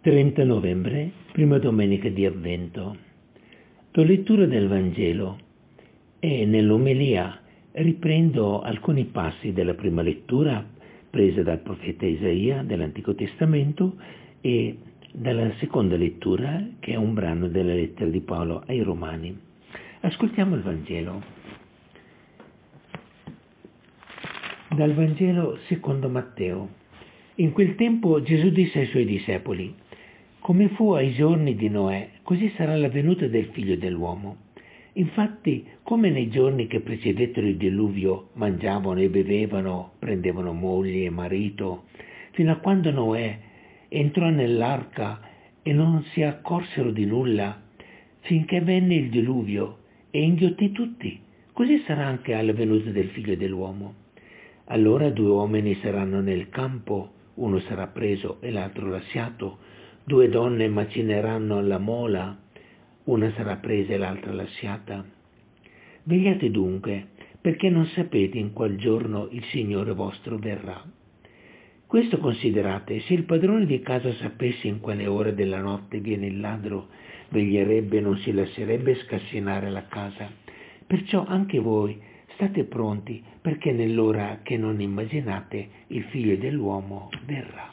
30 novembre, prima domenica di Avvento. La lettura del Vangelo e nell'omelia riprendo alcuni passi della prima lettura presa dal profeta Isaia dell'Antico Testamento e dalla seconda lettura che è un brano della lettera di Paolo ai Romani. Ascoltiamo il Vangelo. Dal Vangelo secondo Matteo. In quel tempo Gesù disse ai suoi discepoli: come fu ai giorni di Noè, così sarà la venuta del Figlio dell'uomo. Infatti, come nei giorni che precedettero il diluvio, mangiavano e bevevano, prendevano moglie e marito, fino a quando Noè entrò nell'arca e non si accorsero di nulla, finché venne il diluvio e inghiottì tutti. Così sarà anche alla venuta del Figlio dell'uomo. Allora 2 uomini saranno nel campo, uno sarà preso e l'altro lasciato. 2 donne macineranno la mola, una sarà presa e l'altra lasciata. Vegliate dunque, perché non sapete in qual giorno il Signore vostro verrà. Questo considerate: se il padrone di casa sapesse in quale ora della notte viene il ladro, veglierebbe e non si lascerebbe scassinare la casa. Perciò anche voi state pronti, perché nell'ora che non immaginate il Figlio dell'uomo verrà.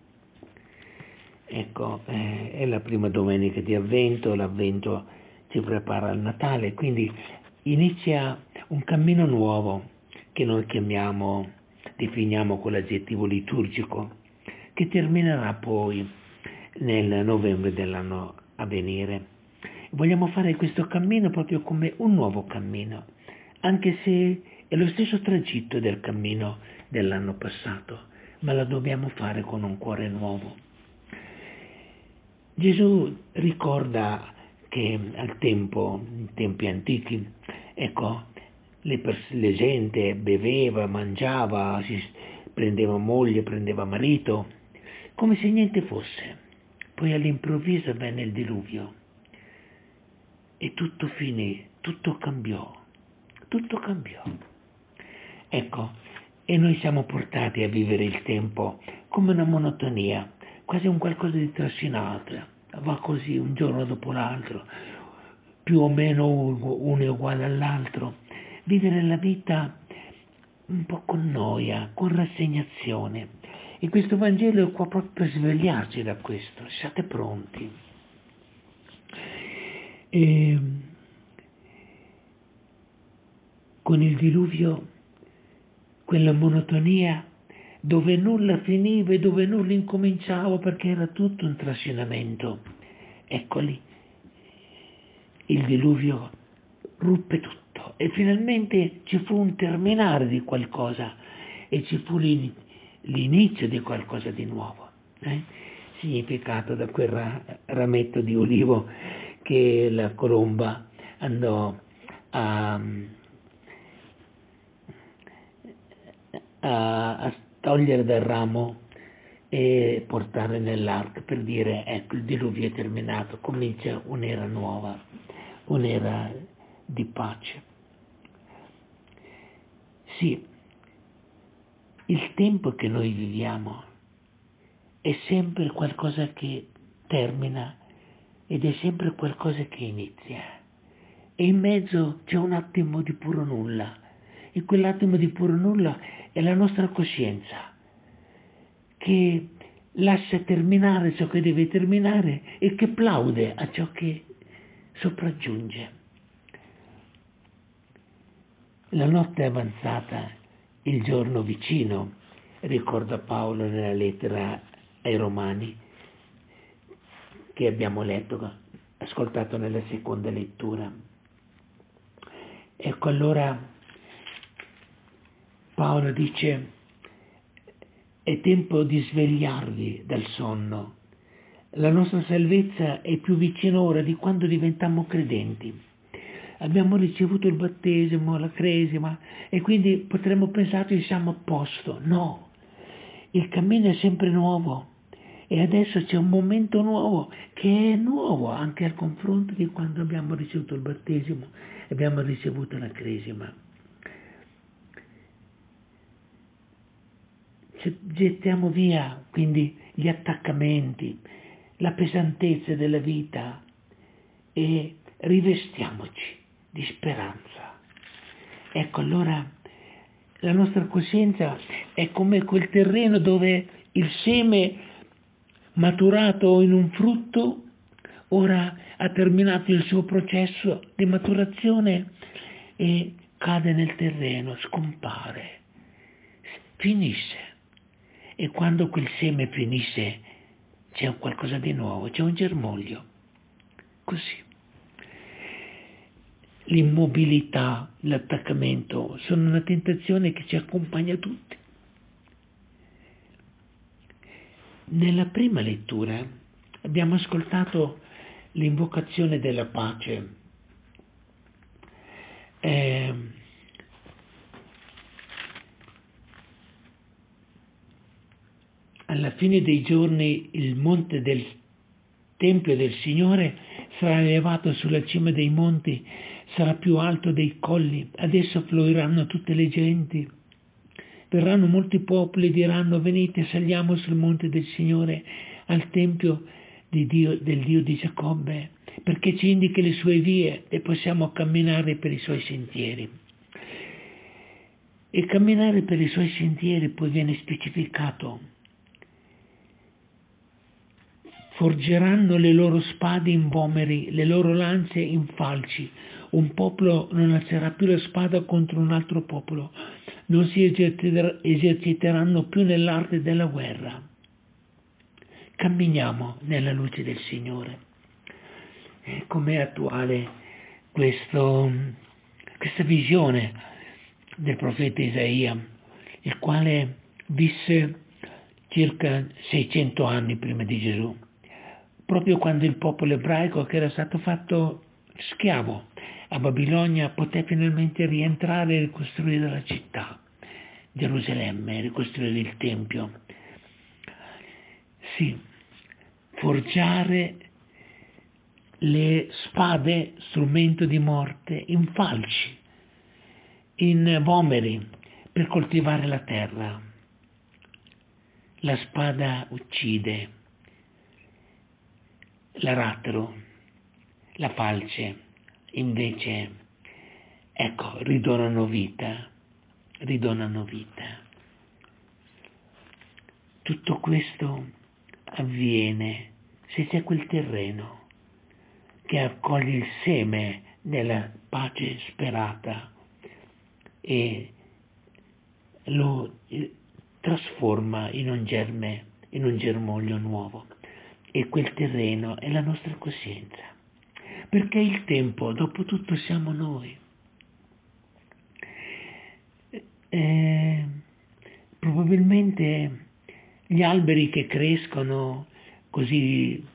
Ecco, è la prima domenica di Avvento, l'Avvento ci prepara al Natale, quindi inizia un cammino nuovo che noi definiamo con l'aggettivo liturgico, che terminerà poi nel novembre dell'anno a venire. Vogliamo fare questo cammino proprio come un nuovo cammino, anche se è lo stesso tragitto del cammino dell'anno passato, ma lo dobbiamo fare con un cuore nuovo. Gesù ricorda che in tempi antichi, ecco, la gente beveva, mangiava, si prendeva moglie, prendeva marito, come se niente fosse. Poi all'improvviso venne il diluvio e tutto finì, tutto cambiò. Ecco, e noi siamo portati a vivere il tempo come una monotonia, quasi un qualcosa di trascinato, va così un giorno dopo l'altro, più o meno uno è uguale all'altro. Vivere la vita un po' con noia, con rassegnazione. E questo Vangelo è qua proprio per svegliarci da questo. Siate pronti. E con il diluvio, quella monotonia dove nulla finiva e dove nulla incominciava perché era tutto un trascinamento. Eccoli, il diluvio ruppe tutto e finalmente ci fu un terminare di qualcosa e ci fu l'inizio di qualcosa di nuovo. Significato da quel rametto di olivo che la colomba andò a togliere dal ramo e portare nell'arca per dire: ecco, il diluvio è terminato, comincia un'era nuova, un'era di pace. Sì, il tempo che noi viviamo è sempre qualcosa che termina ed è sempre qualcosa che inizia. E in mezzo c'è un attimo di puro nulla. E quell'attimo di puro nulla è la nostra coscienza, che lascia terminare ciò che deve terminare e che plaude a ciò che sopraggiunge. La notte è avanzata, il giorno vicino, ricorda Paolo nella lettera ai Romani, che abbiamo ascoltato nella seconda lettura. Ecco, allora Paolo dice: è tempo di svegliarvi dal sonno. La nostra salvezza è più vicina ora di quando diventammo credenti. Abbiamo ricevuto il battesimo, la cresima, e quindi potremmo pensare che siamo a posto. No, il cammino è sempre nuovo e adesso c'è un momento nuovo che è nuovo anche al confronto di quando abbiamo ricevuto il battesimo, abbiamo ricevuto la cresima. Gettiamo via quindi gli attaccamenti, la pesantezza della vita e rivestiamoci di speranza. Ecco, allora la nostra coscienza è come quel terreno dove il seme maturato in un frutto ora ha terminato il suo processo di maturazione e cade nel terreno, scompare, finisce. E quando quel seme finisce c'è un qualcosa di nuovo, c'è un germoglio. Così. L'immobilità, l'attaccamento sono una tentazione che ci accompagna tutti. Nella prima lettura abbiamo ascoltato l'invocazione della pace. Alla fine dei giorni il monte del Tempio del Signore sarà elevato sulla cima dei monti, sarà più alto dei colli, ad esso affluiranno tutte le genti. Verranno molti popoli e diranno: venite, saliamo sul monte del Signore, al Tempio del Dio di Giacobbe, perché ci indichi le sue vie e possiamo camminare per i suoi sentieri. E camminare per i suoi sentieri poi viene specificato. Forgeranno le loro spade in vomeri, le loro lance in falci. Un popolo non alzerà più la spada contro un altro popolo, non si eserciteranno più nell'arte della guerra. Camminiamo nella luce del Signore. Com'è attuale questa visione del profeta Isaia, il quale visse circa 600 anni prima di Gesù, proprio quando il popolo ebraico, che era stato fatto schiavo a Babilonia, poté finalmente rientrare e ricostruire la città, Gerusalemme, ricostruire il Tempio. Sì, forgiare le spade, strumento di morte, in falci, in vomeri, per coltivare la terra. La spada uccide, l'aratro, la falce, invece, ecco, ridonano vita. Tutto questo avviene se c'è quel terreno che accoglie il seme della pace sperata e lo trasforma in un germoglio nuovo. E quel terreno è la nostra coscienza, perché il tempo, dopo tutto, siamo noi. Probabilmente gli alberi che crescono così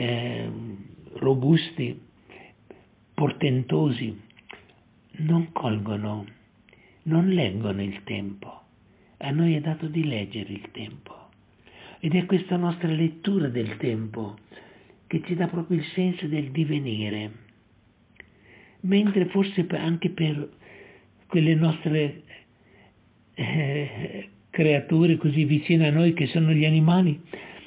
robusti, portentosi, non colgono, non leggono il tempo. A noi è dato di leggere il tempo. Ed è questa nostra lettura del tempo che ci dà proprio il senso del divenire. Mentre forse anche per quelle nostre creature così vicine a noi che sono gli animali,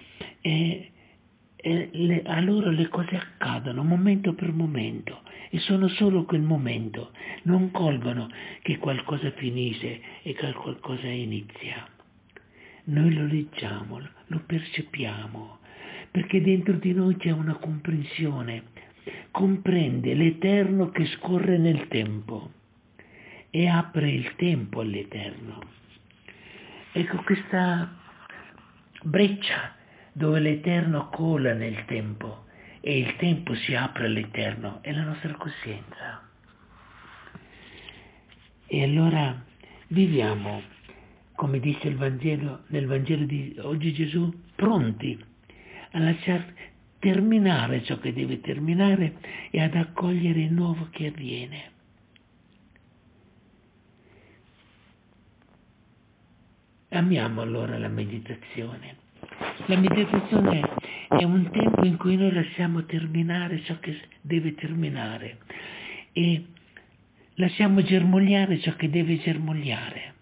a loro le cose accadono momento per momento e sono solo quel momento, non colgono che qualcosa finisce e che qualcosa inizia. Noi lo leggiamo, lo percepiamo, perché dentro di noi c'è una comprensione, comprende l'eterno che scorre nel tempo e apre il tempo all'eterno. Ecco questa breccia dove l'eterno cola nel tempo e il tempo si apre all'eterno è la nostra coscienza. E allora viviamo, come dice il Vangelo, nel Vangelo di oggi Gesù, pronti a lasciar terminare ciò che deve terminare e ad accogliere il nuovo che avviene. Amiamo allora la meditazione. La meditazione è un tempo in cui noi lasciamo terminare ciò che deve terminare e lasciamo germogliare ciò che deve germogliare.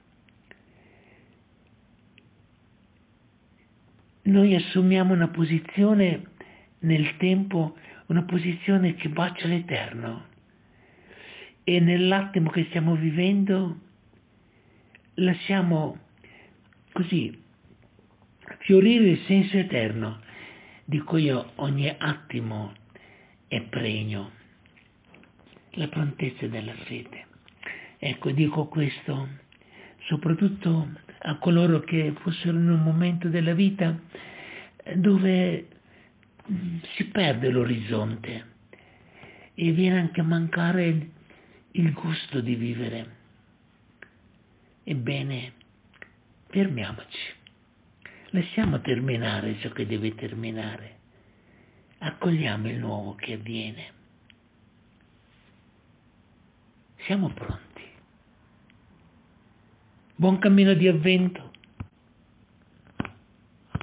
Noi assumiamo una posizione nel tempo una posizione che bacia l'eterno e nell'attimo che stiamo vivendo lasciamo così fiorire il senso eterno di cui ogni attimo è pregno, la prontezza della fede. Ecco, dico questo soprattutto a coloro che fossero in un momento della vita dove si perde l'orizzonte e viene anche a mancare il gusto di vivere. Ebbene, fermiamoci, lasciamo terminare ciò che deve terminare, accogliamo il nuovo che avviene. Siamo pronti. Buon cammino di avvento.